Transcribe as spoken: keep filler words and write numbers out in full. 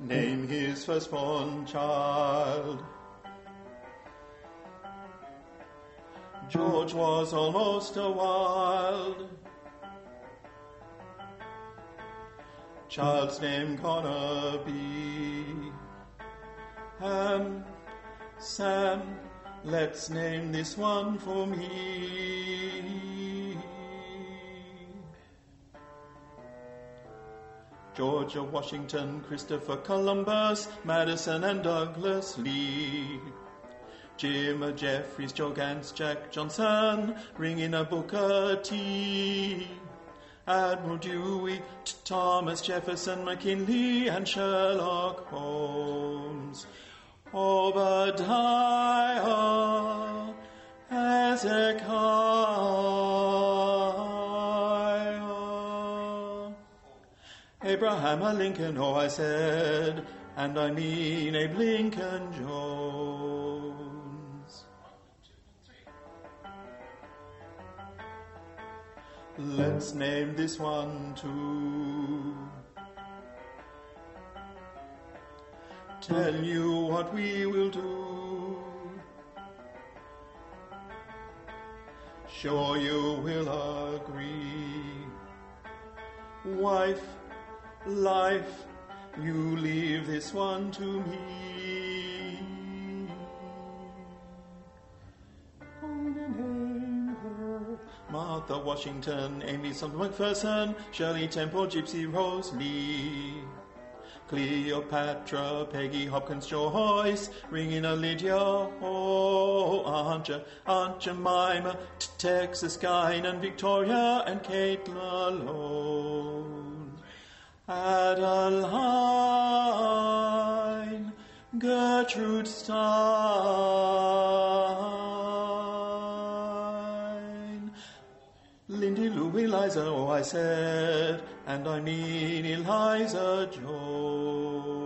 name his firstborn child. George was almost a wild. Child's name gonna be Ham, Sam, let's name this one for me. George Washington, Christopher Columbus, Madison and Douglas Lee. Jim Jeffries, Joe Gans, Jack Johnson, ringing a Booker T. Admiral Dewey, T- Thomas Jefferson, McKinley, and Sherlock Holmes. Obadiah, Hezekiah. Abraham Lincoln, oh I said, and I mean Abe Lincoln Jones. Let's name this one too. Tell you what we will do. Sure you will agree. Wife, life, you leave this one to me. Martha Washington, Amy Sumter McPherson, Shirley Temple, Gypsy Rose Lee. Cleopatra, Peggy Hopkins Joyce, ringing a Lydia, oh, Aunt, Je- Aunt Jemima, T- Texas Guine and Victoria and Kate Malone. Adeline, Gertrude Stein, Lindy Lou Eliza, oh I said, and I mean Eliza Jones.